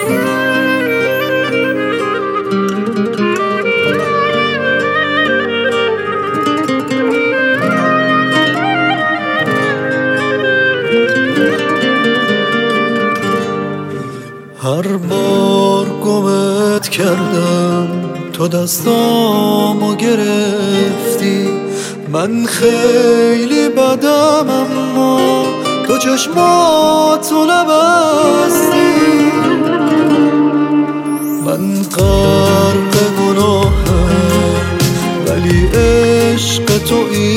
هر بار گمت کردم تو دستامو گرفتی، من خیلی بدم اما تو چشماتو نبستی. من غرق گناهم ولی عشق تو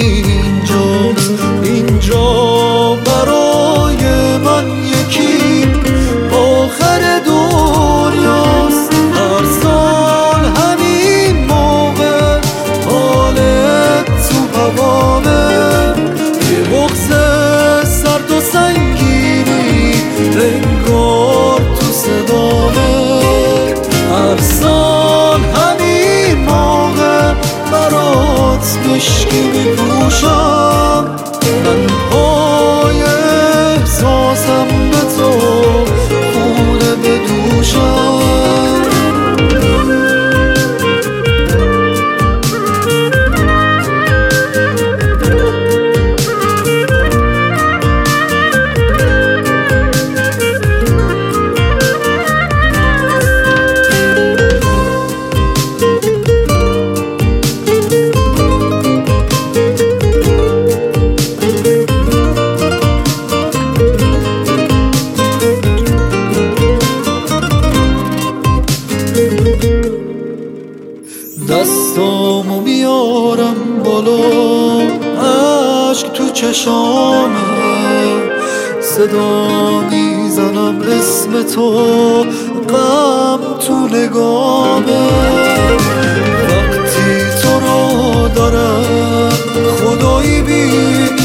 اینجا برای من یکی آخر دنیاست. هر سال همین موقع حالت تو هوامه، یه بغض سرد و سنگینی انگار تو صدامه. هر سال همین موقع برات مشکی میپوشم، من پای احساسم به تو خونه بدوشم. دستامو میارم بالا، عشق تو چشامه، صدا میزنم اسم تو، غم تو نگامه. وقتی تو رو دارم خدایی بی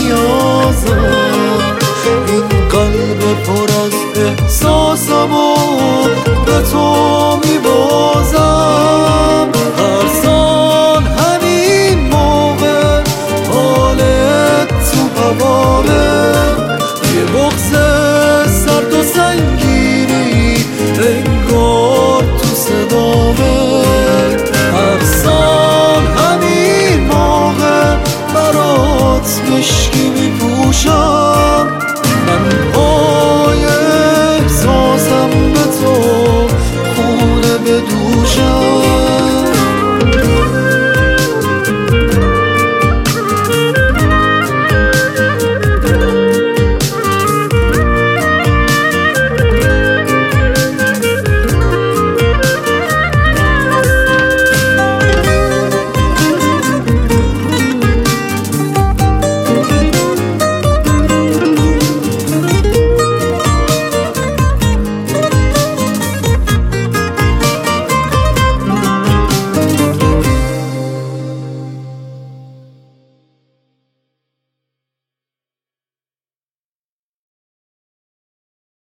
نیازم، این قلب پر از احساسم و